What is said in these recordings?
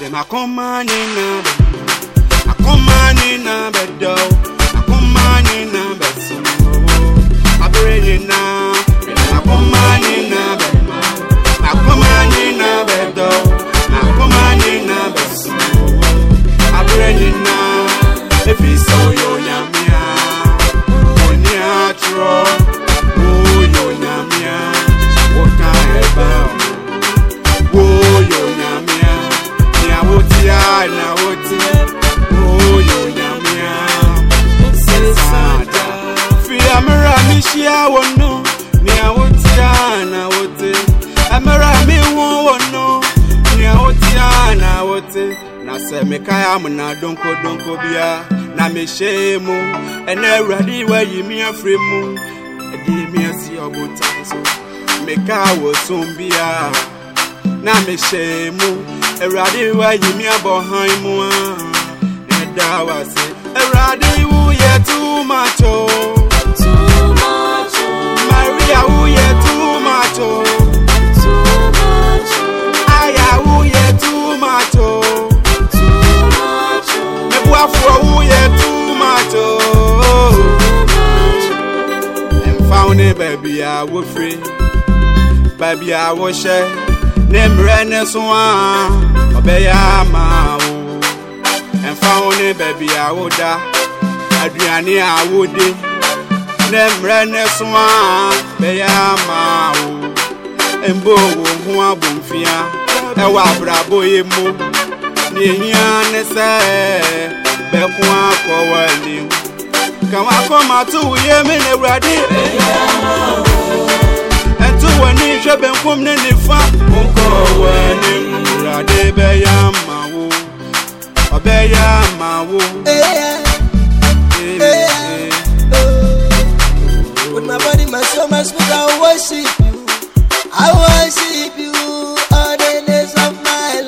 I come on in a bed. I come on in a bed, though. I come on in a bed, so I bring it now. I come on in a bed. I come on in a bed, though. I come on in a bed, so I bring it now. If it's so, you're yamia. When you're true, oh, you're yamia. What kind of bound? Oh, you're yamia. Now, oh, yo, Yamia, Sensada. Fiamara, Mishia, one no, Niawotiana, what it. Amara, me won't know, Niawotiana, what it. Nasa Mekayamana, donko bia, Nameshemo, and I ready where you me a free moon, and give me a sea of water. So, Meka was soon be a Nameshemo. Eradi wa yimi abohan mu eda wa se eradi wu ye too much Maria wu ye too much Aya wu ye too much Nebu afro wu ye too much found it baby I will free baby I will share Nemrene swan Obeya ma o found it baby I would Adriani I would Nemrene swan Beya ma o Embo who bumfia Ewa brabo yemo Niya nese Bekwa kwa wali Kama koma tu yemene radi Beya ma o when you shall be from the Nifa, Rade Bayamawo, Obayamawo. With my body, my soul, my spirit, I worship you. I worship you all the days of my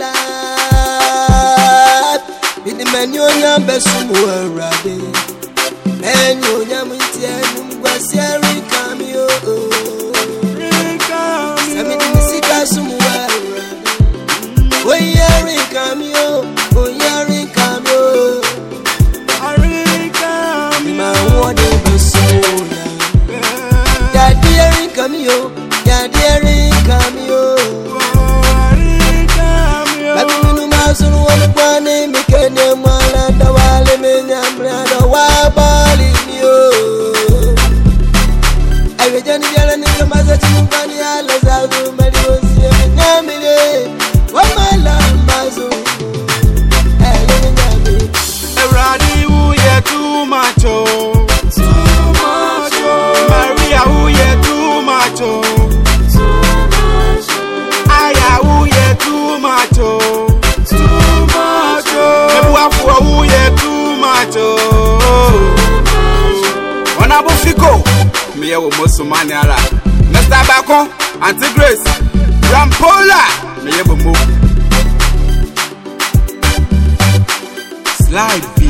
life. With the man, you number somewhere, Rade. Man, you number 10, was here, come you. Me wo Mosomani ala Mr. Bako Auntie Grace Rampola me wo mo Slide